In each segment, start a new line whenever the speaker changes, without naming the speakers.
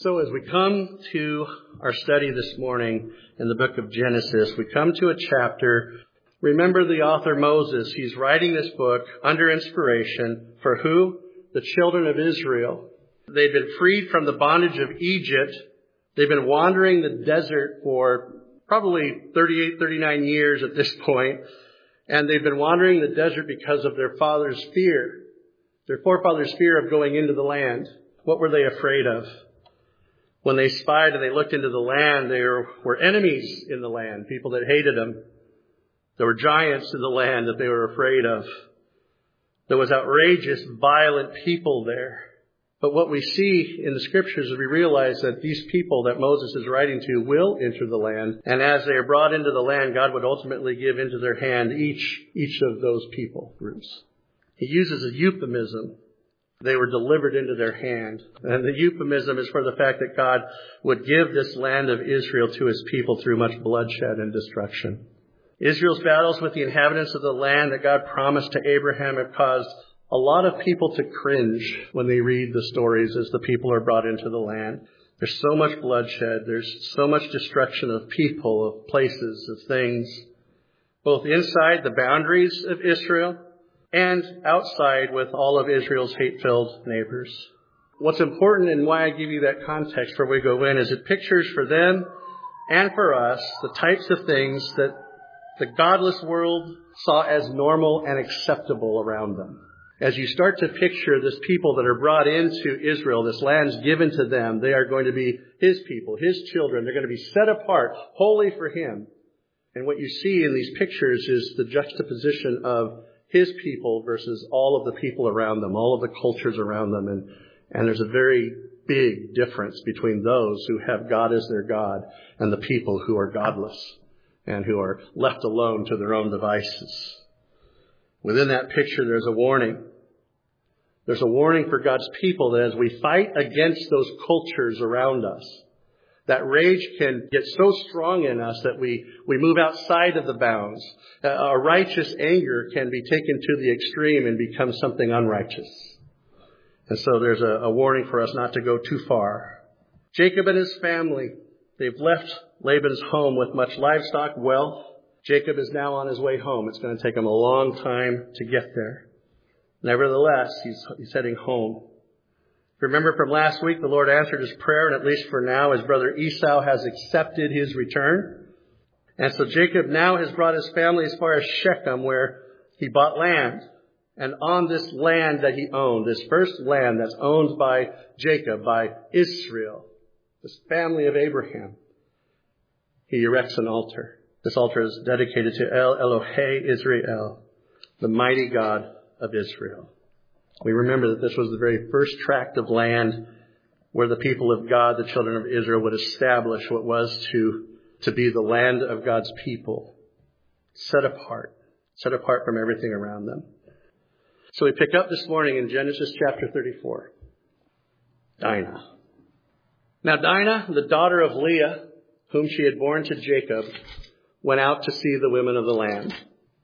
So as we come to our study this morning in the book of Genesis, we come to a chapter. Remember the author Moses. He's writing this book under inspiration for who? The children of Israel. They've been freed from the bondage of Egypt. They've been wandering the desert for probably 38, 39 years at this point. And they've been wandering the desert because of their father's fear. Their forefathers' fear of going into the land. What were they afraid of? When they spied and they looked into the land, there were enemies in the land, people that hated them. There were giants in the land that they were afraid of. There was outrageous, violent people there. But what we see in the scriptures is we realize that these people that Moses is writing to will enter the land. And as they are brought into the land, God would ultimately give into their hand each of those people groups. He uses a euphemism. They were delivered into their hand. And the euphemism is for the fact that God would give this land of Israel to his people through much bloodshed and destruction. Israel's battles with the inhabitants of the land that God promised to Abraham have caused a lot of people to cringe when they read the stories as the people are brought into the land. There's so much bloodshed. There's so much destruction of people, of places, of things, both inside the boundaries of Israel and outside with all of Israel's hate-filled neighbors. What's important and why I give you that context before we go in is it pictures for them and for us the types of things that the godless world saw as normal and acceptable around them. As you start to picture this people that are brought into Israel, this land's given to them, they are going to be his people, his children. They're going to be set apart, holy for him. And what you see in these pictures is the juxtaposition of his people versus all of the people around them, all of the cultures around them. And there's a very big difference between those who have God as their God and the people who are godless and who are left alone to their own devices. Within that picture, there's a warning. There's a warning for God's people that as we fight against those cultures around us, that rage can get so strong in us that we move outside of the bounds. A righteous anger can be taken to the extreme and become something unrighteous. And so there's a warning for us not to go too far. Jacob and his family, they've left Laban's home with much livestock, wealth. Jacob is now on his way home. It's going to take him a long time to get there. Nevertheless, he's heading home. Remember from last week, the Lord answered his prayer, and at least for now, his brother Esau has accepted his return. And so Jacob now has brought his family as far as Shechem, where he bought land. And on this land that he owned, this first land that's owned by Jacob, by Israel, this family of Abraham, he erects an altar. This altar is dedicated to El Elohe Israel, the mighty God of Israel. We remember that this was the very first tract of land where the people of God, the children of Israel, would establish what was to be the land of God's people, set apart from everything around them. So we pick up this morning in Genesis chapter 34. Dinah. Now Dinah, the daughter of Leah, whom she had borne to Jacob, went out to see the women of the land.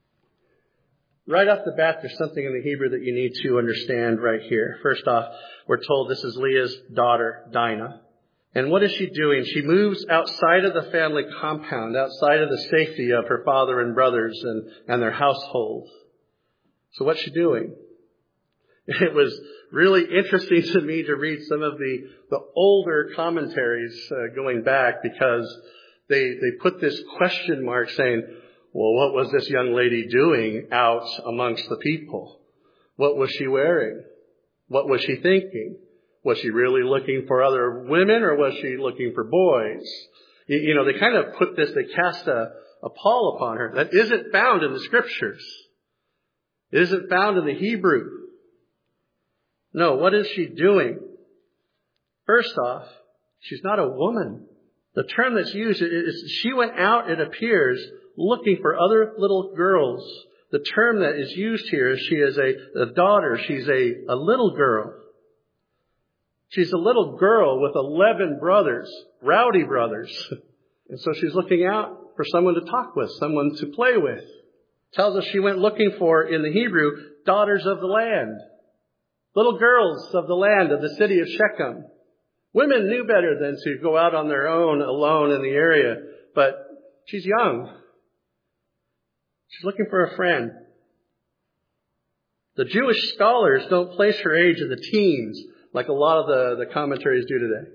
Right off the bat, there's something in the Hebrew that you need to understand right here. First off, we're told this is Leah's daughter, Dinah. And what is she doing? She moves outside of the family compound, outside of the safety of her father and brothers and their household. So what's she doing? It was really interesting to me to read some of the older commentaries going back, because they put this question mark saying, well, what was this young lady doing out amongst the people? What was she wearing? What was she thinking? Was she really looking for other women, or was she looking for boys? You know, they kind of put this, they cast a pall upon her that isn't found in the scriptures. It isn't found in the Hebrew. No, what is she doing? First off, she's not a woman. The term that's used is she went out, it appears, looking for other little girls. The term that is used here is she is a daughter. She's a little girl. She's a little girl with 11 brothers, rowdy brothers. And so she's looking out for someone to talk with, someone to play with. Tells us she went looking for, in the Hebrew, daughters of the land. Little girls of the land of the city of Shechem. Women knew better than to go out on their own alone in the area, but she's young. She's looking for a friend. The Jewish scholars don't place her age in the teens like a lot of the commentaries do today.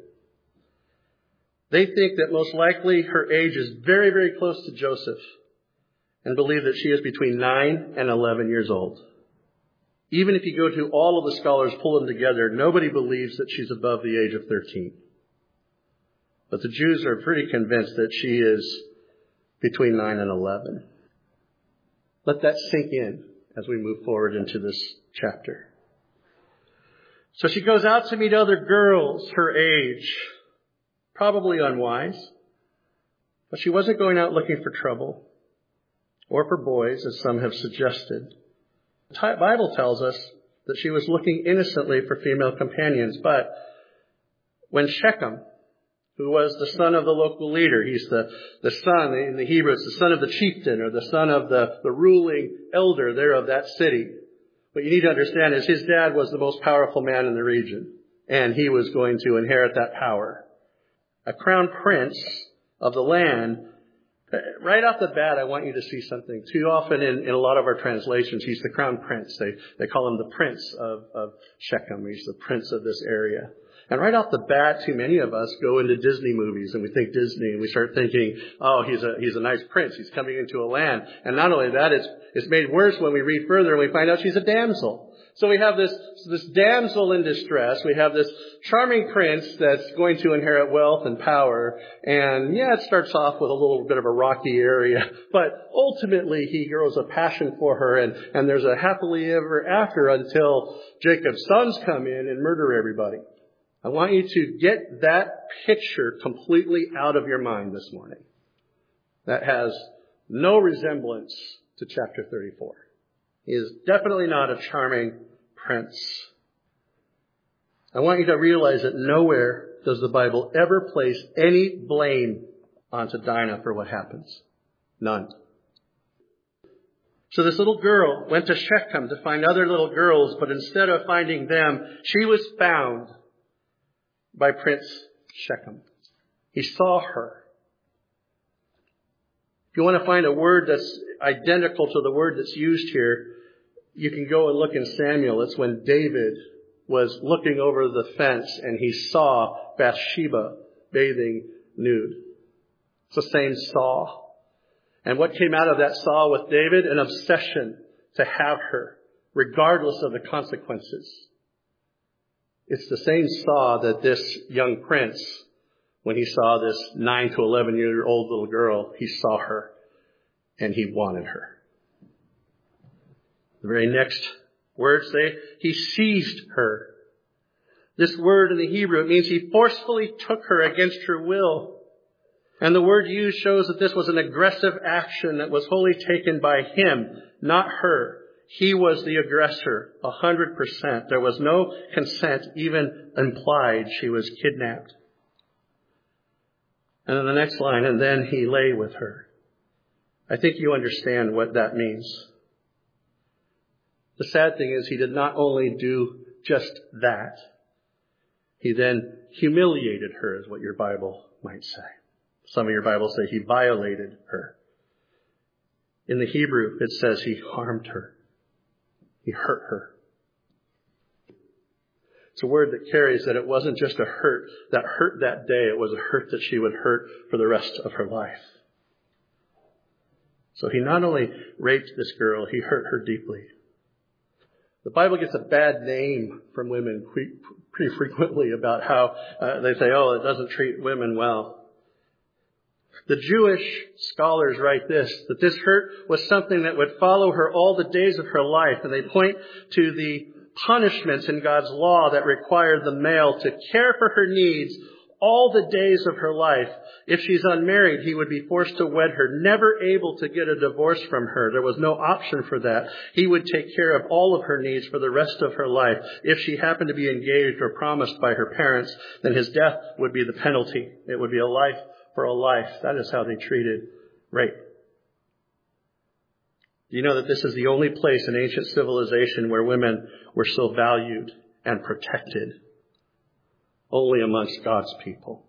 They think that most likely her age is very, very close to Joseph and believe that she is between 9 and 11 years old. Even if you go to all of the scholars, pull them together, nobody believes that she's above the age of 13. But the Jews are pretty convinced that she is between 9 and 11. Let that sink in as we move forward into this chapter. So she goes out to meet other girls her age, probably unwise, but she wasn't going out looking for trouble or for boys, as some have suggested. The Bible tells us that she was looking innocently for female companions, but when Shechem, who was the son of the local leader, he's the son, in the Hebrew, it's the son of the chieftain or the son of the ruling elder there of that city. What you need to understand is his dad was the most powerful man in the region, and he was going to inherit that power. A crown prince of the land. Right off the bat, I want you to see something. Too often in a lot of our translations, he's the crown prince. They call him the prince of Shechem. He's the prince of this area. And right off the bat, too many of us go into Disney movies and we think Disney and we start thinking, oh, he's a nice prince. He's coming into a land. And not only that, it's made worse when we read further and we find out she's a damsel. So we have this damsel in distress. We have this charming prince that's going to inherit wealth and power. And yeah, it starts off with a little bit of a rocky area. But ultimately, he grows a passion for her. And there's a happily ever after until Jacob's sons come in and murder everybody. I want you to get that picture completely out of your mind this morning. That has no resemblance to chapter 34. He is definitely not a charming prince. I want you to realize that nowhere does the Bible ever place any blame onto Dinah for what happens. None. So this little girl went to Shechem to find other little girls, but instead of finding them, she was found by Prince Shechem. He saw her. If you want to find a word that's identical to the word that's used here, you can go and look in Samuel. It's when David was looking over the fence and he saw Bathsheba bathing nude. It's the same saw. And what came out of that saw with David? An obsession to have her, regardless of the consequences. It's the same saw that this young prince, when he saw this 9 to 11-year-old little girl, he saw her and he wanted her. The very next words say, he seized her. This word in the Hebrew, it means he forcefully took her against her will. And the word used shows that this was an aggressive action that was wholly taken by him, not her. He was the aggressor, 100%. There was no consent, even implied. She was kidnapped. And then the next line, and then he lay with her. I think you understand what that means. The sad thing is he did not only do just that. He then humiliated her, is what your Bible might say. Some of your Bibles say he violated her. In the Hebrew, it says he harmed her. He hurt her. It's a word that carries that it wasn't just a hurt that day. It was a hurt that she would hurt for the rest of her life. So he not only raped this girl, he hurt her deeply. The Bible gets a bad name from women pretty frequently about how they say, oh, it doesn't treat women well. The Jewish scholars write this, that this hurt was something that would follow her all the days of her life. And they point to the punishments in God's law that required the male to care for her needs all the days of her life. If she's unmarried, he would be forced to wed her, never able to get a divorce from her. There was no option for that. He would take care of all of her needs for the rest of her life. If she happened to be engaged or promised by her parents, then his death would be the penalty. It would be a life for a life. That is how they treated rape. Do you know that this is the only place in ancient civilization where women were so valued and protected? only amongst God's people.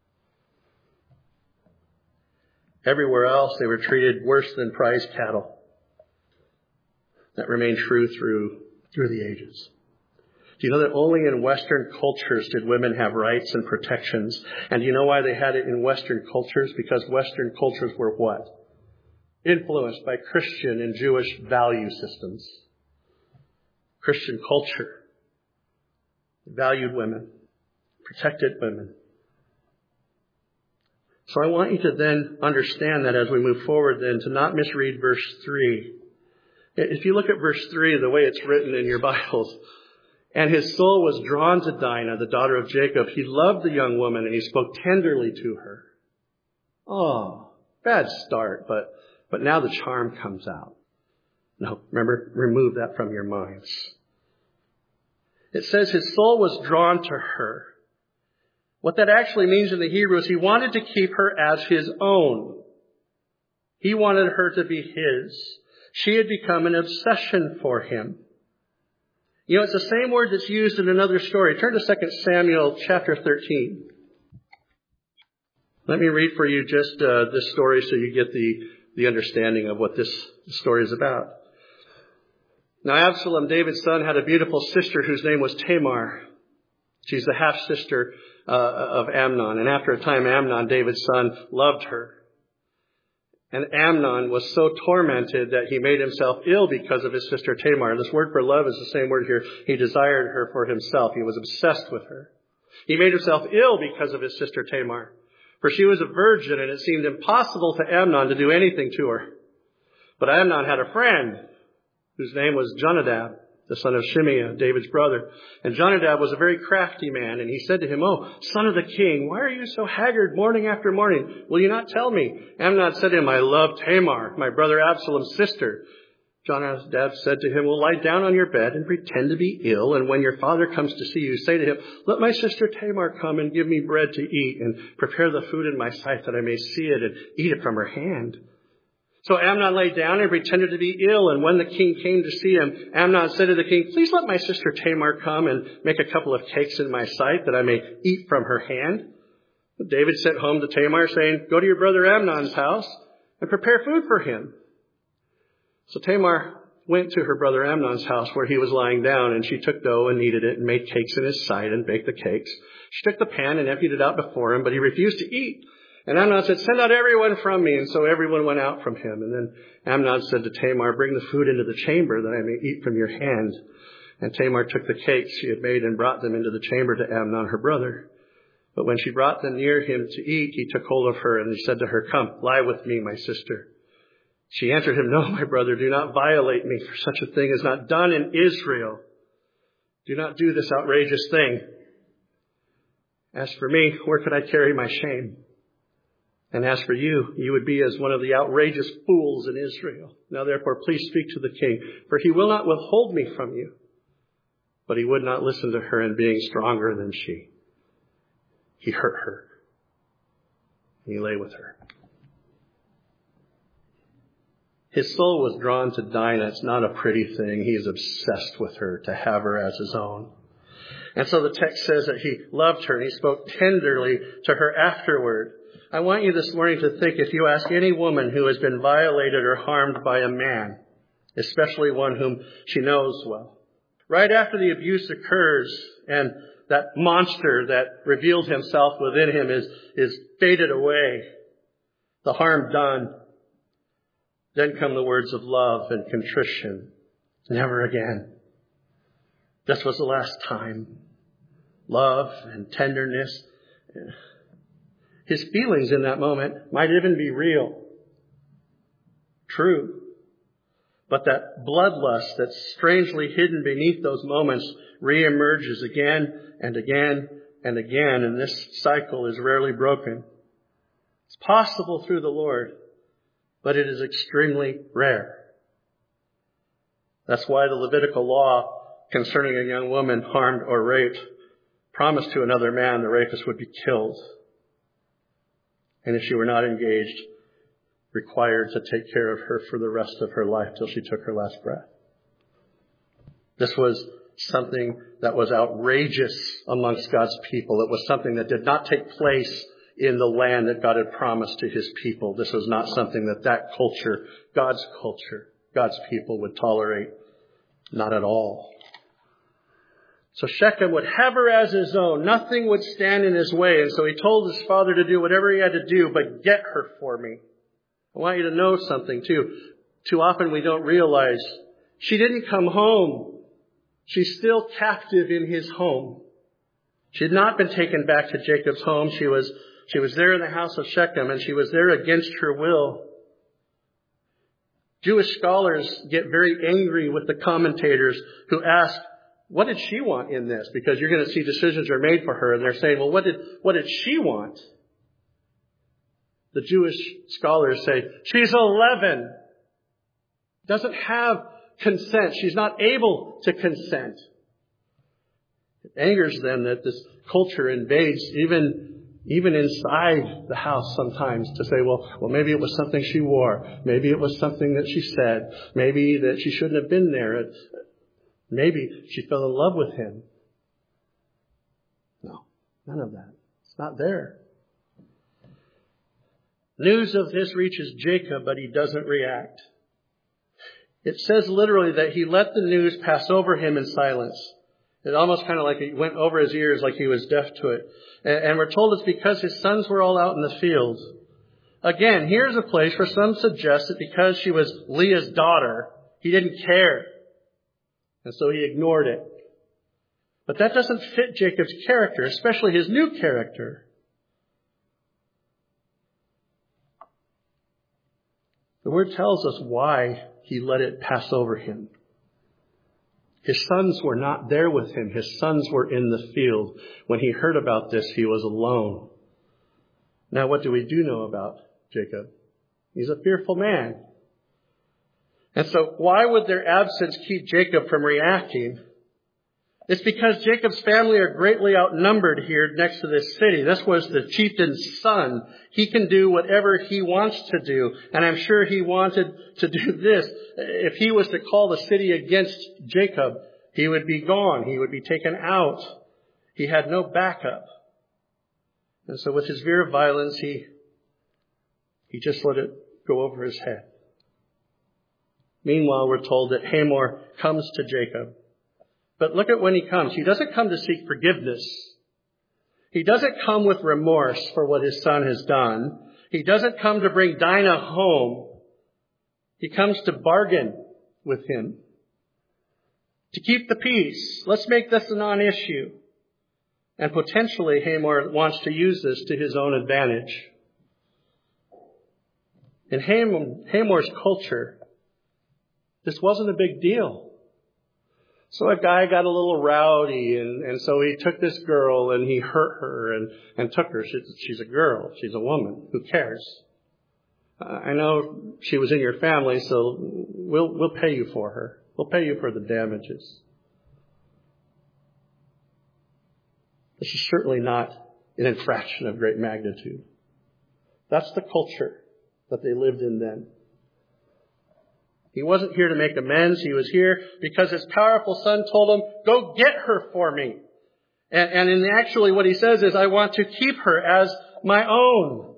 Everywhere else, they were treated worse than prize cattle. That remained true through the ages. Do you know that only in Western cultures did women have rights and protections? And do you know why they had it in Western cultures? Because Western cultures were what? Influenced by Christian and Jewish value systems. Christian culture valued women, protected women. So I want you to then understand that as we move forward then, to not misread verse 3. If you look at verse 3, the way it's written in your Bibles, and his soul was drawn to Dinah, the daughter of Jacob. He loved the young woman and he spoke tenderly to her. Oh, bad start, but now the charm comes out. No, remember, remove that from your minds. It says his soul was drawn to her. What that actually means in the Hebrew is he wanted to keep her as his own. He wanted her to be his. She had become an obsession for him. You know, it's the same word that's used in another story. Turn to 2 Samuel chapter 13. Let me read for you just this story so you get the understanding of what this story is about. Now Absalom, David's son, had a beautiful sister whose name was Tamar. She's the half-sister of Amnon. And after a time, Amnon, David's son, loved her. And Amnon was so tormented that he made himself ill because of his sister Tamar. This word for love is the same word here. He desired her for himself. He was obsessed with her. He made himself ill because of his sister Tamar. For she was a virgin, and it seemed impossible to Amnon to do anything to her. But Amnon had a friend whose name was Jonadab, the son of Shimeah, David's brother. And Jonadab was a very crafty man, and he said to him, "Oh, son of the king, why are you so haggard morning after morning? Will you not tell me?" Amnon said to him, "I love Tamar, my brother Absalom's sister." Jonadab said to him, "Well, lie down on your bed and pretend to be ill, and when your father comes to see you, say to him, 'Let my sister Tamar come and give me bread to eat, and prepare the food in my sight that I may see it and eat it from her hand.'" So Amnon lay down and pretended to be ill, and when the king came to see him, Amnon said to the king, "Please let my sister Tamar come and make a couple of cakes in my sight that I may eat from her hand." But David sent home to Tamar, saying, "Go to your brother Amnon's house and prepare food for him." So Tamar went to her brother Amnon's house where he was lying down, and she took dough and kneaded it and made cakes in his sight and baked the cakes. She took the pan and emptied it out before him, but he refused to eat. And Amnon said, "Send out everyone from me." And so everyone went out from him. And then Amnon said to Tamar, "Bring the food into the chamber that I may eat from your hand." And Tamar took the cakes she had made and brought them into the chamber to Amnon, her brother. But when she brought them near him to eat, he took hold of her and he said to her, "Come, lie with me, my sister." She answered him, "No, my brother, do not violate me, for such a thing is not done in Israel. Do not do this outrageous thing. As for me, where could I carry my shame? And as for you, you would be as one of the outrageous fools in Israel. Now therefore, please speak to the king, for he will not withhold me from you." But he would not listen to her, and being stronger than she, he hurt her. He lay with her. His soul was drawn to Dinah. It's not a pretty thing. He is obsessed with her, to have her as his own. And so the text says that he loved her and he spoke tenderly to her afterward. I want you this morning to think, if you ask any woman who has been violated or harmed by a man, especially one whom she knows well, right after the abuse occurs and that monster that revealed himself within him is faded away, the harm done, then come the words of love and contrition. Never again. This was the last time. Love and tenderness. His feelings in that moment might even be real, true. But that bloodlust that's strangely hidden beneath those moments reemerges again and again and again, and this cycle is rarely broken. It's possible through the Lord, but it is extremely rare. That's why the Levitical law concerning a young woman harmed or raped promised to another man the rapist would be killed. And if she were not engaged, required to take care of her for the rest of her life till she took her last breath. This was something that was outrageous amongst God's people. It was something that did not take place in the land that God had promised to his people. This was not something that culture, God's people would tolerate. Not at all. So Shechem would have her as his own. Nothing would stand in his way. And so he told his father to do whatever he had to do, but get her for me. I want you to know something too. Too often we don't realize she didn't come home. She's still captive in his home. She had not been taken back to Jacob's home. She was there in the house of Shechem, and she was there against her will. Jewish scholars get very angry with the commentators who ask, what did she want in this? Because you're going to see decisions are made for her, and they're saying, well, what did she want? The Jewish scholars say, she's 11. Doesn't have consent. She's not able to consent. It angers them that this culture invades even inside the house sometimes to say, well, maybe it was something she wore. Maybe it was something that she said. Maybe that she shouldn't have been there. Maybe she fell in love with him. No, none of that. It's not there. News of this reaches Jacob, but he doesn't react. It says literally that he let the news pass over him in silence. It almost kind of like it went over his ears, like he was deaf to it. And we're told it's because his sons were all out in the fields. Again, here's a place where some suggest that because she was Leah's daughter, he didn't care. And so he ignored it. But that doesn't fit Jacob's character, especially his new character. The word tells us why he let it pass over him. His sons were not there with him. His sons were in the field. When he heard about this, he was alone. Now, what do we do know about Jacob? He's a fearful man. And so why would their absence keep Jacob from reacting? It's because Jacob's family are greatly outnumbered here next to this city. This was the chieftain's son. He can do whatever he wants to do. And I'm sure he wanted to do this. If he was to call the city against Jacob, he would be gone. He would be taken out. He had no backup. And so with his veer of violence, he just let it go over his head. Meanwhile, we're told that Hamor comes to Jacob. But look at when he comes. He doesn't come to seek forgiveness. He doesn't come with remorse for what his son has done. He doesn't come to bring Dinah home. He comes to bargain with him. To keep the peace. Let's make this a non-issue. And potentially Hamor wants to use this to his own advantage. In Hamor's culture, this wasn't a big deal. So a guy got a little rowdy, and so he took this girl and he hurt her and took her. She's a girl. She's a woman. Who cares? I know she was in your family, so we'll pay you for her. We'll pay you for the damages. This is certainly not an infraction of great magnitude. That's the culture that they lived in then. He wasn't here to make amends. He was here because his powerful son told him, go get her for me. And in actually what he says is, I want to keep her as my own.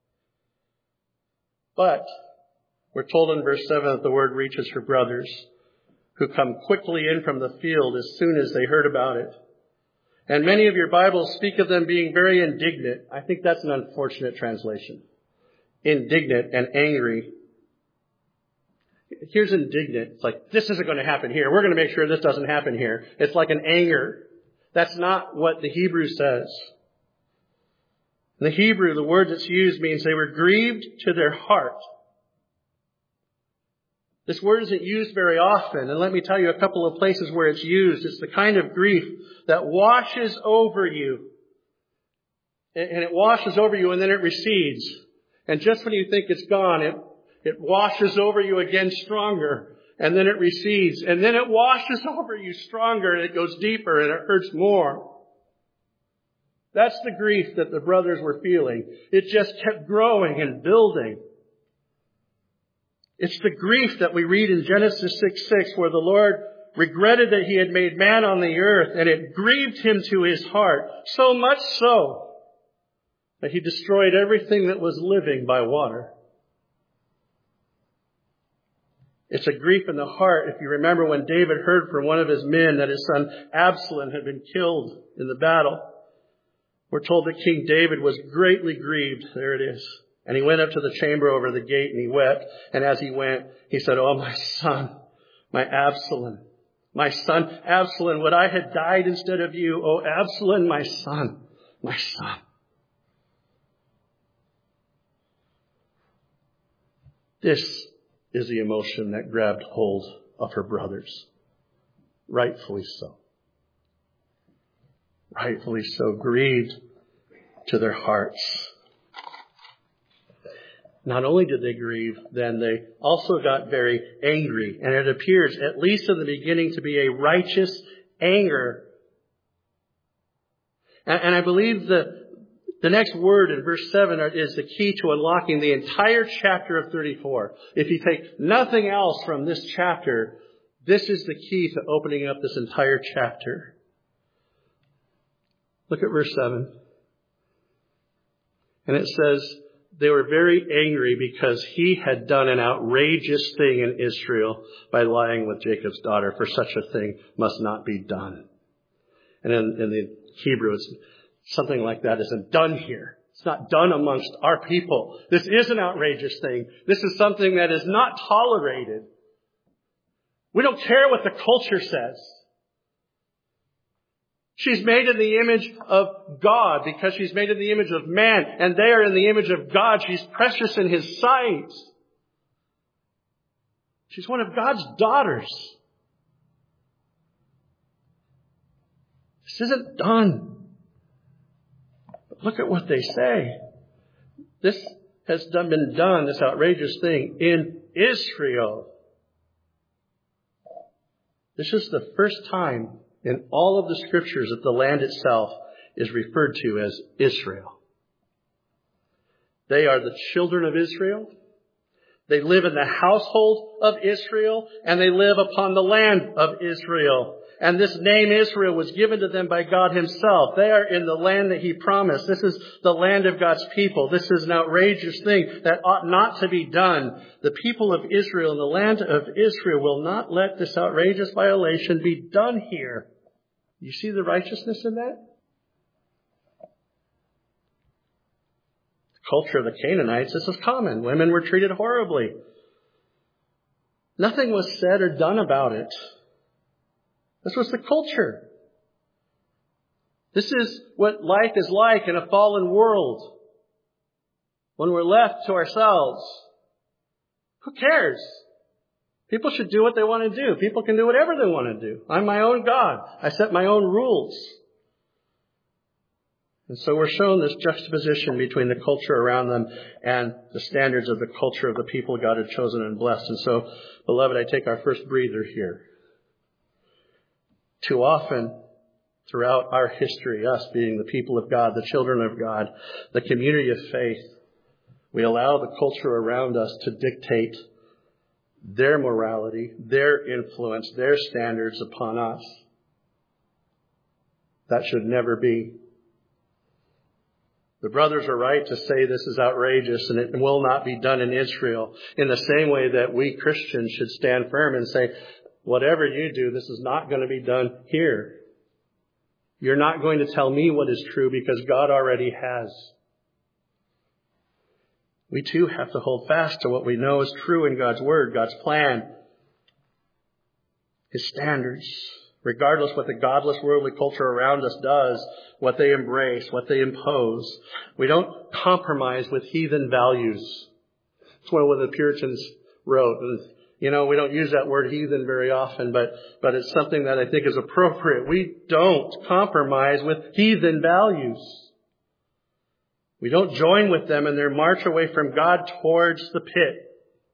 But we're told in verse 7 that the word reaches her brothers, who come quickly in from the field as soon as they heard about it. And many of your Bibles speak of them being very indignant. I think that's an unfortunate translation. Indignant and angry. Here's indignant. It's like, this isn't going to happen here. We're going to make sure this doesn't happen here. It's like an anger. That's not what the Hebrew says. In the Hebrew, the word that's used means they were grieved to their heart. This word isn't used very often. And let me tell you a couple of places where it's used. It's the kind of grief that washes over you. And it washes over you and then it recedes. And just when you think it's gone, it washes over you again stronger, and then it recedes, and then it washes over you stronger, and it goes deeper, and it hurts more. That's the grief that the brothers were feeling. It just kept growing and building. It's the grief that we read in Genesis 6:6, where the Lord regretted that he had made man on the earth, and it grieved him to his heart, so much so that he destroyed everything that was living by water. It's a grief in the heart. If you remember when David heard from one of his men that his son Absalom had been killed in the battle, we're told that King David was greatly grieved. There it is. And he went up to the chamber over the gate and he wept. And as he went, he said, "Oh, my son, my Absalom, my son Absalom, would I had died instead of you. Oh, Absalom, my son, my son." This is the emotion that grabbed hold of her brothers. Rightfully so. Rightfully so. Grieved to their hearts. Not only did they grieve, then they also got very angry. And it appears, at least in the beginning, to be a righteous anger. And I believe the next word in verse 7 is the key to unlocking the entire chapter of 34. If you take nothing else from this chapter, this is the key to opening up this entire chapter. Look at verse 7. And it says, they were very angry because he had done an outrageous thing in Israel by lying with Jacob's daughter, for such a thing must not be done. And in the Hebrew, it's something like that isn't done here. It's not done amongst our people. This is an outrageous thing. This is something that is not tolerated. We don't care what the culture says. She's made in the image of God because she's made in the image of man, and they are in the image of God. She's precious in His sight. She's one of God's daughters. This isn't done. But look at what they say. This has been done, this outrageous thing, in Israel. This is the first time in all of the scriptures that the land itself is referred to as Israel. They are the children of Israel. They live in the household of Israel, and they live upon the land of Israel. And this name Israel was given to them by God Himself. They are in the land that He promised. This is the land of God's people. This is an outrageous thing that ought not to be done. The people of Israel and the land of Israel will not let this outrageous violation be done here. You see the righteousness in that? The culture of the Canaanites, this is common. Women were treated horribly. Nothing was said or done about it. This was the culture. This is what life is like in a fallen world. When we're left to ourselves, who cares? People should do what they want to do. People can do whatever they want to do. I'm my own God. I set my own rules. And so we're shown this juxtaposition between the culture around them and the standards of the culture of the people God had chosen and blessed. And so, beloved, I take our first breather here. Too often, throughout our history, us being the people of God, the children of God, the community of faith, we allow the culture around us to dictate their morality, their influence, their standards upon us. That should never be. The brothers are right to say this is outrageous and it will not be done in Israel, in the same way that we Christians should stand firm and say, whatever you do, this is not going to be done here. You're not going to tell me what is true because God already has. We too have to hold fast to what we know is true in God's Word, God's plan, His standards, regardless what the godless worldly culture around us does, what they embrace, what they impose. We don't compromise with heathen values. It's what the Puritans wrote. And, we don't use that word heathen very often, but it's something that I think is appropriate. We don't compromise with heathen values. We don't join with them in their march away from God towards the pit.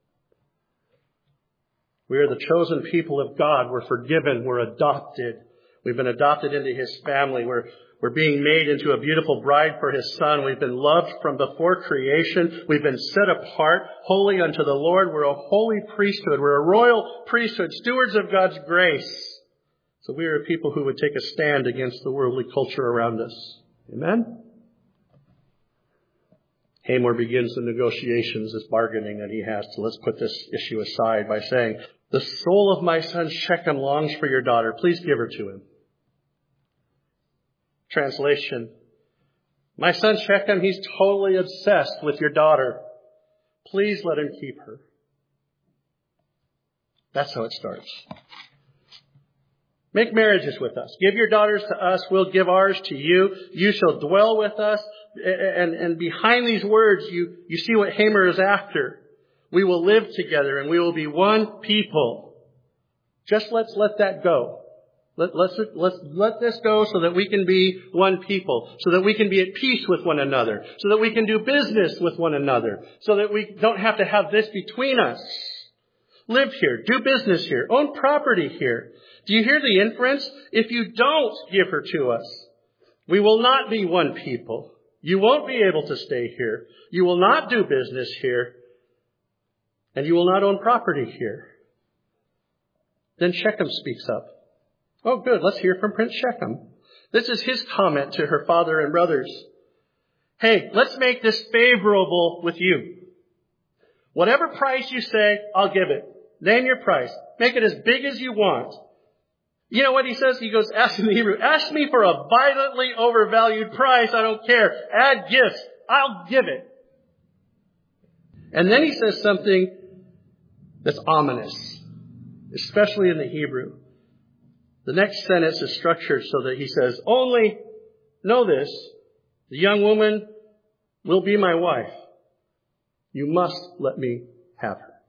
We are the chosen people of God. We're forgiven. We're adopted. We've been adopted into His family. We're being made into a beautiful bride for His Son. We've been loved from before creation. We've been set apart, holy unto the Lord. We're a holy priesthood. We're a royal priesthood, stewards of God's grace. So we are a people who would take a stand against the worldly culture around us. Amen? Hamor begins the negotiations, this bargaining that he has. So let's put this issue aside by saying, the soul of my son Shechem longs for your daughter. Please give her to him. Translation. My son Shechem, he's totally obsessed with your daughter. Please let him keep her. That's how it starts. Make marriages with us. Give your daughters to us. We'll give ours to you. You shall dwell with us. And behind these words, you see what Hamor is after. We will live together and we will be one people. Just let's let that go. Let's let this go so that we can be one people, so that we can be at peace with one another, so that we can do business with one another, so that we don't have to have this between us. Live here, do business here, own property here. Do you hear the inference? If you don't give her to us, we will not be one people. You won't be able to stay here. You will not do business here. And you will not own property here. Then Shechem speaks up. Oh, good. Let's hear from Prince Shechem. This is his comment to her father and brothers. Hey, let's make this favorable with you. Whatever price you say, I'll give it. Name your price. Make it as big as you want. You know what he says? He goes, ask in the Hebrew, ask me for a violently overvalued price. I don't care. Add gifts. I'll give it. And then he says something that's ominous, especially in the Hebrew. The next sentence is structured so that he says, only know this, the young woman will be my wife. You must let me have her.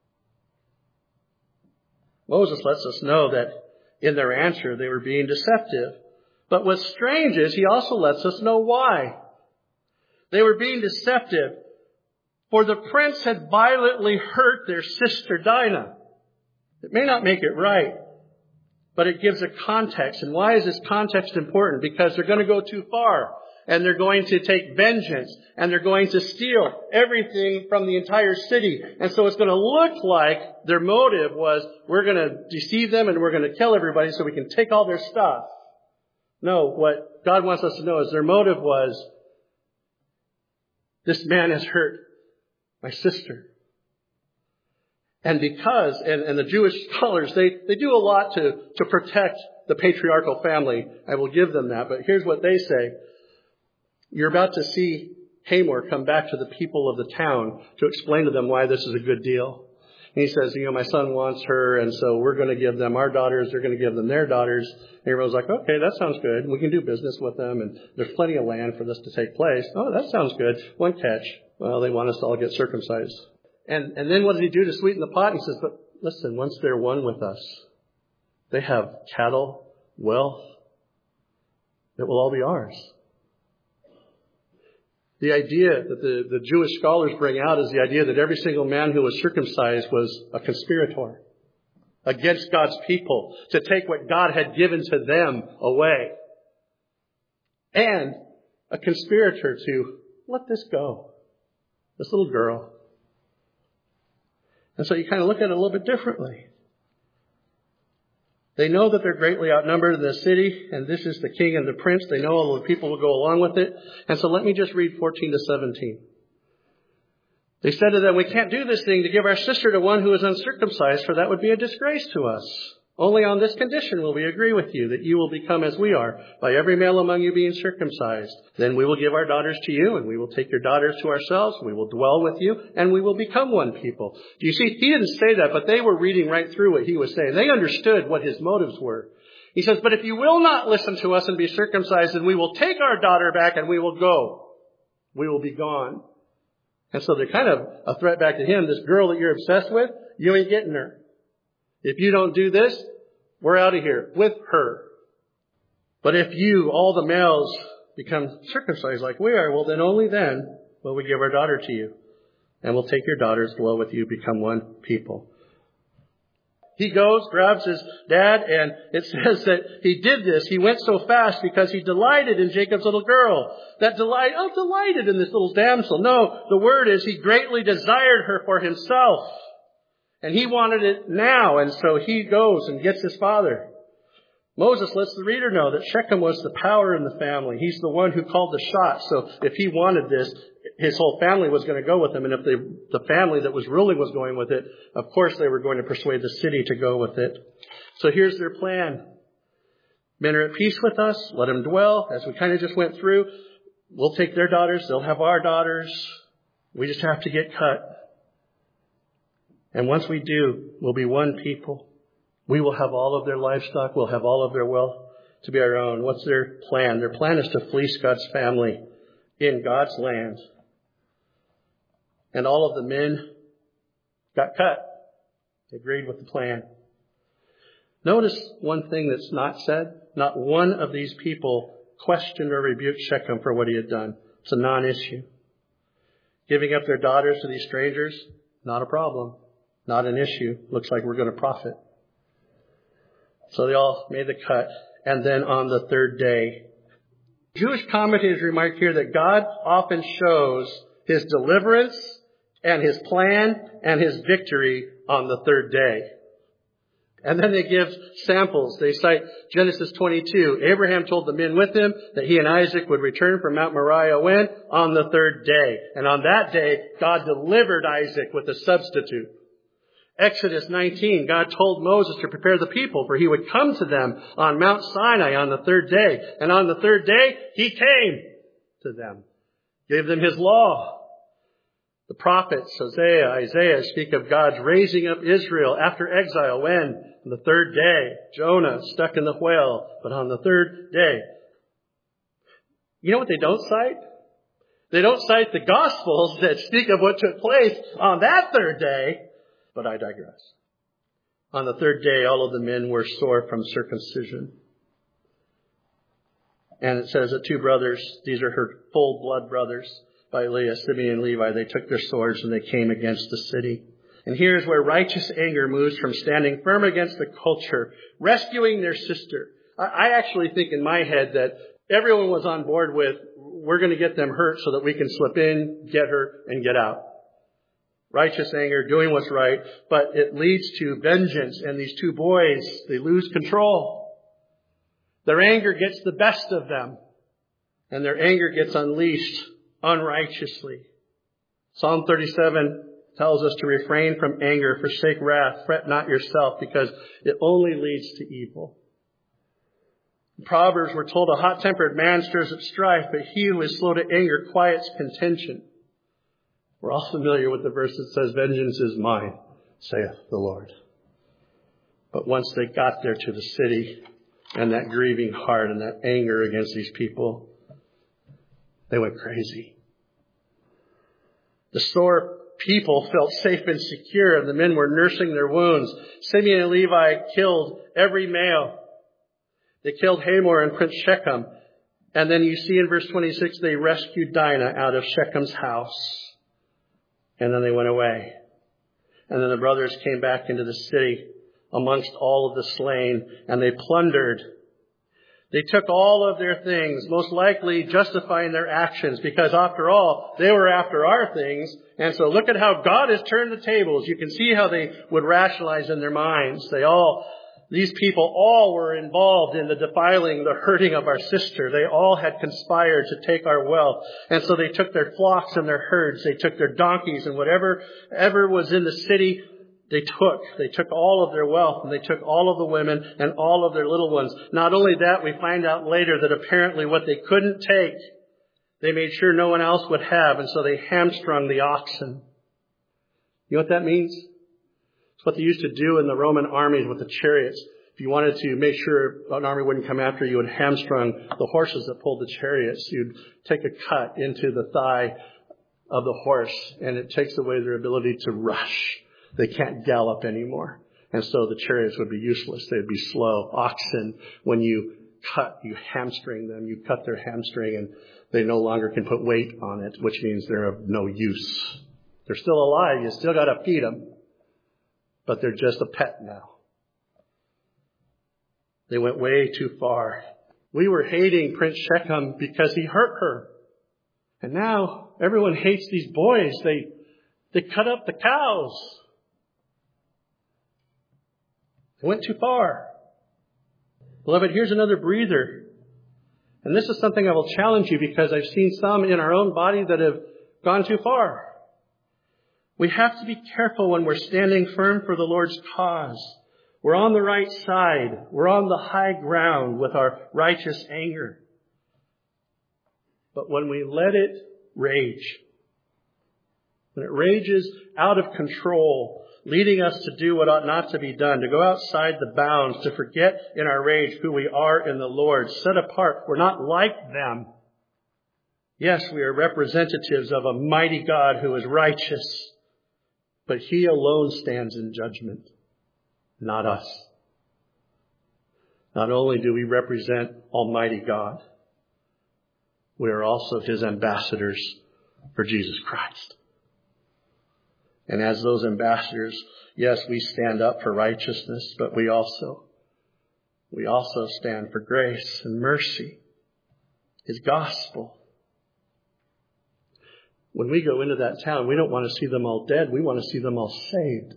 Moses lets us know that in their answer they were being deceptive. But what's strange is he also lets us know why. They were being deceptive, for the prince had violently hurt their sister Dinah. It may not make it right, but it gives a context. And why is this context important? Because they're going to go too far. And they're going to take vengeance. And they're going to steal everything from the entire city. And so it's going to look like their motive was, we're going to deceive them and we're going to kill everybody so we can take all their stuff. No, what God wants us to know is their motive was, this man has hurt my sister. And because, and the Jewish scholars, they do a lot to protect the patriarchal family. I will give them that. But here's what they say. You're about to see Hamor come back to the people of the town to explain to them why this is a good deal. And he says, my son wants her, and so we're going to give them our daughters. They're going to give them their daughters. And everyone's like, okay, that sounds good. We can do business with them, and there's plenty of land for this to take place. Oh, that sounds good. One catch. Well, they want us to all get circumcised. And then what does he do to sweeten the pot? He says, but listen, once they're one with us, they have cattle, wealth, that will all be ours. The idea that the Jewish scholars bring out is the idea that every single man who was circumcised was a conspirator against God's people to take what God had given to them away. And a conspirator to let this go. This little girl. And so you kind of look at it a little bit differently. They know that they're greatly outnumbered in the city, and this is the king and the prince. They know all the people will go along with it. And so let me just read 14 to 17. They said to them, we can't do this thing to give our sister to one who is uncircumcised, for that would be a disgrace to us. Only on this condition will we agree with you, that you will become as we are, by every male among you being circumcised. Then we will give our daughters to you, and we will take your daughters to ourselves. We will dwell with you, and we will become one people. Do you see? He didn't say that, but they were reading right through what he was saying. They understood what his motives were. He says, but if you will not listen to us and be circumcised, then we will take our daughter back and we will go. We will be gone. And so they're kind of a threat back to him. This girl that you're obsessed with, you ain't getting her. If you don't do this, we're out of here with her. But if you, all the males, become circumcised like we are, well, then only then will we give our daughter to you. And we'll take your daughters, dwell with you, become one people. He goes, grabs his dad, and it says that he did this. He went so fast because he delighted in Jacob's little girl. Delighted in this little damsel. No, the word is he greatly desired her for himself. And he wanted it now, and so he goes and gets his father. Moses lets the reader know that Shechem was the power in the family. He's the one who called the shots. So if he wanted this, his whole family was going to go with him. And if the family that was ruling was going with it, of course they were going to persuade the city to go with it. So here's their plan. Men are at peace with us. Let them dwell. As we kind of just went through, we'll take their daughters. They'll have our daughters. We just have to get cut. And once we do, we'll be one people. We will have all of their livestock. We'll have all of their wealth to be our own. What's their plan? Their plan is to fleece God's family in God's land. And all of the men got cut. They agreed with the plan. Notice one thing that's not said. Not one of these people questioned or rebuked Shechem for what he had done. It's a non-issue. Giving up their daughters to these strangers, not a problem. Not an issue. Looks like we're going to profit. So they all made the cut. And then on the third day, Jewish commentators remark here that God often shows his deliverance and his plan and his victory on the third day. And then they give samples. They cite Genesis 22. Abraham told the men with him that he and Isaac would return from Mount Moriah when? On the third day. And on that day, God delivered Isaac with a substitute. Exodus 19, God told Moses to prepare the people, for he would come to them on Mount Sinai on the third day. And on the third day, he came to them, gave them his law. The prophets, Hosea, Isaiah, speak of God's raising up Israel after exile. When? On the third day. Jonah stuck in the whale, but on the third day. You know what they don't cite? They don't cite the Gospels that speak of what took place on that third day. But I digress. On the third day, all of the men were sore from circumcision. And it says that two brothers, these are her full blood brothers by Leah, Simeon and Levi, they took their swords and they came against the city. And here's where righteous anger moves from standing firm against the culture, rescuing their sister. I actually think in my head that everyone was on board with, we're going to get them hurt so that we can slip in, get her, and get out. Righteous anger, doing what's right, but it leads to vengeance. And these two boys, they lose control. Their anger gets the best of them. And their anger gets unleashed unrighteously. Psalm 37 tells us to refrain from anger, forsake wrath, fret not yourself, because it only leads to evil. In Proverbs, we're told a hot-tempered man stirs up strife, but he who is slow to anger quiets contention. We're all familiar with the verse that says, vengeance is mine, saith the Lord. But once they got there to the city and that grieving heart and that anger against these people, they went crazy. The sore people felt safe and secure, and the men were nursing their wounds. Simeon and Levi killed every male. They killed Hamor and Prince Shechem. And then you see in verse 26, they rescued Dinah out of Shechem's house. And then they went away. And then the brothers came back into the city amongst all of the slain, and they plundered. They took all of their things, most likely justifying their actions, because after all, they were after our things. And so look at how God has turned the tables. You can see how they would rationalize in their minds. These people all were involved in the defiling, the hurting of our sister. They all had conspired to take our wealth. And so they took their flocks and their herds. They took their donkeys and whatever was in the city, they took all of their wealth, and they took all of the women and all of their little ones. Not only that, we find out later that apparently what they couldn't take, they made sure no one else would have. And so they hamstrung the oxen. You know what that means? It's what they used to do in the Roman armies with the chariots. If you wanted to make sure an army wouldn't come after you, you would hamstrung the horses that pulled the chariots. You'd take a cut into the thigh of the horse, and it takes away their ability to rush. They can't gallop anymore. And so the chariots would be useless. They'd be slow. Oxen, when you hamstring them. You cut their hamstring, and they no longer can put weight on it, which means they're of no use. They're still alive. You still got to feed them. But they're just a pet now. They went way too far. We were hating Prince Shechem because he hurt her. And now everyone hates these boys. They cut up the cows. They went too far. Beloved, here's another breather. And this is something I will challenge you because I've seen some in our own body that have gone too far. We have to be careful when we're standing firm for the Lord's cause. We're on the right side. We're on the high ground with our righteous anger. But when we let it rage, when it rages out of control, leading us to do what ought not to be done, to go outside the bounds, to forget in our rage who we are in the Lord, set apart. We're not like them. Yes, we are representatives of a mighty God who is righteous, but He alone stands in judgment, not us. Not only do we represent Almighty God, we are also His ambassadors for Jesus Christ. And as those ambassadors, yes, we stand up for righteousness, but we also stand for grace and mercy, His gospel. When we go into that town, we don't want to see them all dead. We want to see them all saved.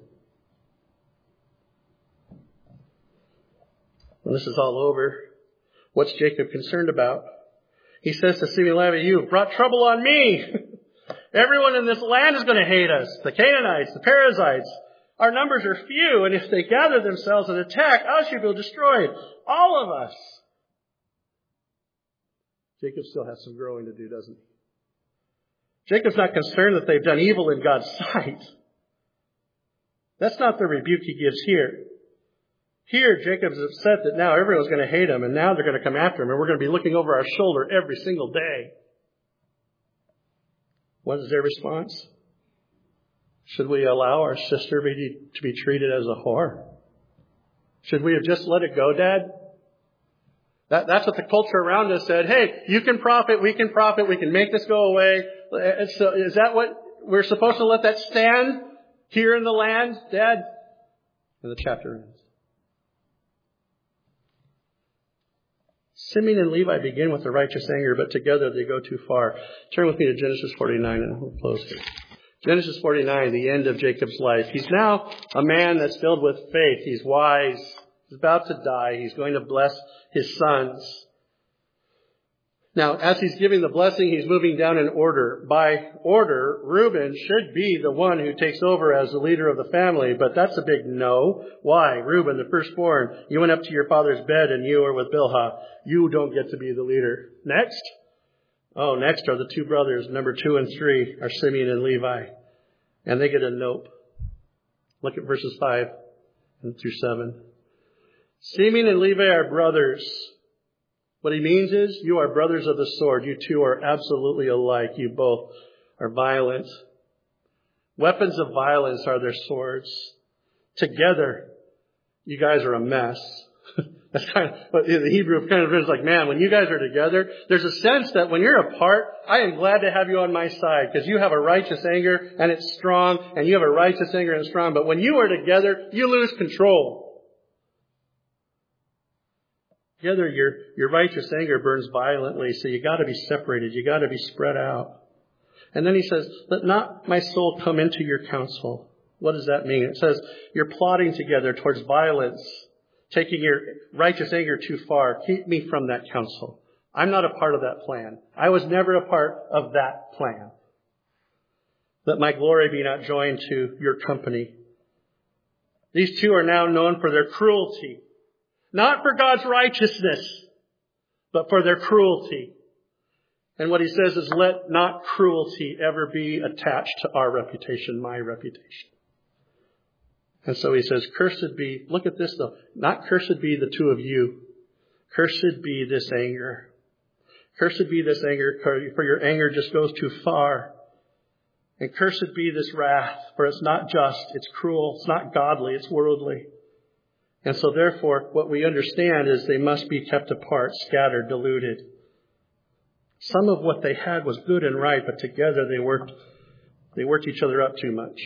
When this is all over, what's Jacob concerned about? He says to Simeon and Levi, "You have brought trouble on me. Everyone in this land is going to hate us. The Canaanites, the Perizzites. Our numbers are few, and if they gather themselves and attack, us you will destroy. All of us." Jacob still has some growing to do, doesn't he? Jacob's not concerned that they've done evil in God's sight. That's not the rebuke he gives here. Here, Jacob's upset that now everyone's going to hate him, and now they're going to come after him, and we're going to be looking over our shoulder every single day. What is their response? Should we allow our sister to be treated as a whore? Should we have just let it go, Dad? That's what the culture around us said. Hey, you can profit, we can make this go away. So is that what we're supposed to let that stand here in the land, Dad? And the chapter ends. Simeon and Levi begin with the righteous anger, but together they go too far. Turn with me to Genesis 49 and we'll close here. Genesis 49, the end of Jacob's life. He's now a man that's filled with faith. He's wise. He's about to die. He's going to bless his sons. Now, as he's giving the blessing, he's moving down in order. By order, Reuben should be the one who takes over as the leader of the family, but that's a big no. Why? Reuben, the firstborn, you went up to your father's bed and you were with Bilhah. You don't get to be the leader. Next? Oh, next are the two brothers, number 2 and 3, are Simeon and Levi. And they get a nope. Look at verses 5 through 7. Simeon and Levi are brothers. What he means is, you are brothers of the sword. You two are absolutely alike. You both are violent. Weapons of violence are their swords. Together, you guys are a mess. That's kind of what the Hebrew kind of is like, man, when you guys are together, there's a sense that when you're apart, I am glad to have you on my side because you have a righteous anger and it's strong, and you have a righteous anger and it's strong. But when you are together, you lose control. Together, your righteous anger burns violently, so you got to be separated. You got to be spread out. And then he says, "Let not my soul come into your counsel." What does that mean? It says you're plotting together towards violence, taking your righteous anger too far. Keep me from that counsel. I'm not a part of that plan. I was never a part of that plan. Let my glory be not joined to your company. These two are now known for their cruelty. Not for God's righteousness, but for their cruelty. And what he says is, let not cruelty ever be attached to our reputation, my reputation. And so he says, cursed be, look at this though, not cursed be the two of you. Cursed be this anger. Cursed be this anger, for your anger just goes too far. And cursed be this wrath, for it's not just, it's cruel, it's not godly, it's worldly. And so therefore, what we understand is they must be kept apart, scattered, diluted. Some of what they had was good and right, but together they worked each other up too much.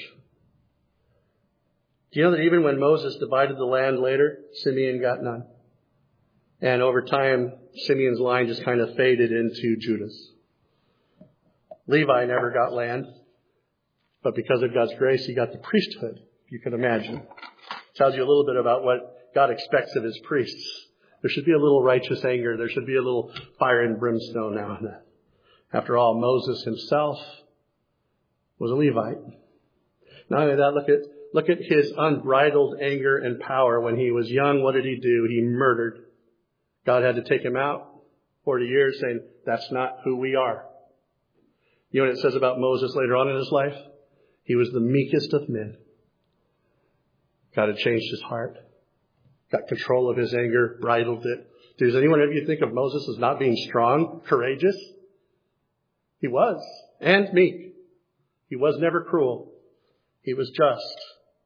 Do you know that even when Moses divided the land later, Simeon got none? And over time, Simeon's line just kind of faded into Judah's. Levi never got land, but because of God's grace, he got the priesthood, if you can imagine. Tells you a little bit about what God expects of his priests. There should be a little righteous anger. There should be a little fire and brimstone now and then. After all, Moses himself was a Levite. Not only that, look at his unbridled anger and power. When he was young, what did he do? He murdered. God had to take him out 40 years saying, that's not who we are. You know what it says about Moses later on in his life? He was the meekest of men. God had changed his heart, got control of his anger, bridled it. Does anyone of you think of Moses as not being strong, courageous? He was, and meek. He was never cruel. He was just.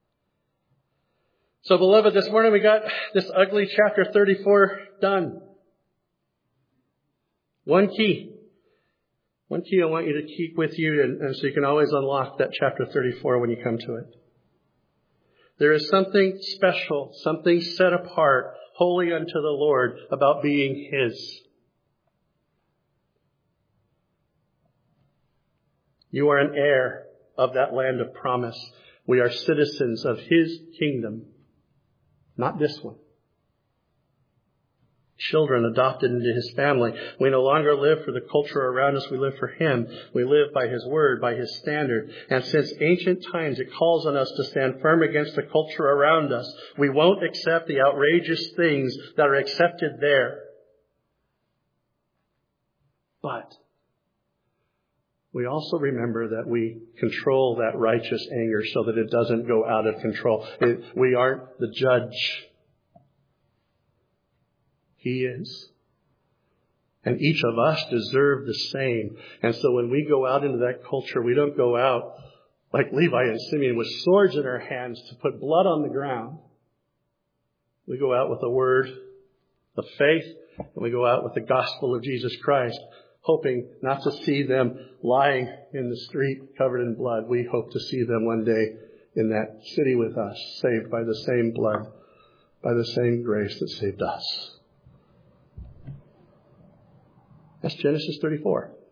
So, beloved, this morning we got this ugly chapter 34 done. One key I want you to keep with you, and so you can always unlock that chapter 34 when you come to it. There is something special, something set apart, holy unto the Lord about being His. You are an heir of that land of promise. We are citizens of His kingdom, not this one. Children adopted into His family. We no longer live for the culture around us. We live for Him. We live by His word, by His standard. And since ancient times, it calls on us to stand firm against the culture around us. We won't accept the outrageous things that are accepted there. But we also remember that we control that righteous anger so that it doesn't go out of control. We aren't the judge. He is. And each of us deserve the same. And so when we go out into that culture, we don't go out like Levi and Simeon with swords in our hands to put blood on the ground. We go out with a word of faith, and we go out with the gospel of Jesus Christ, hoping not to see them lying in the street covered in blood. We hope to see them one day in that city with us, saved by the same blood, by the same grace that saved us. That's Genesis 34.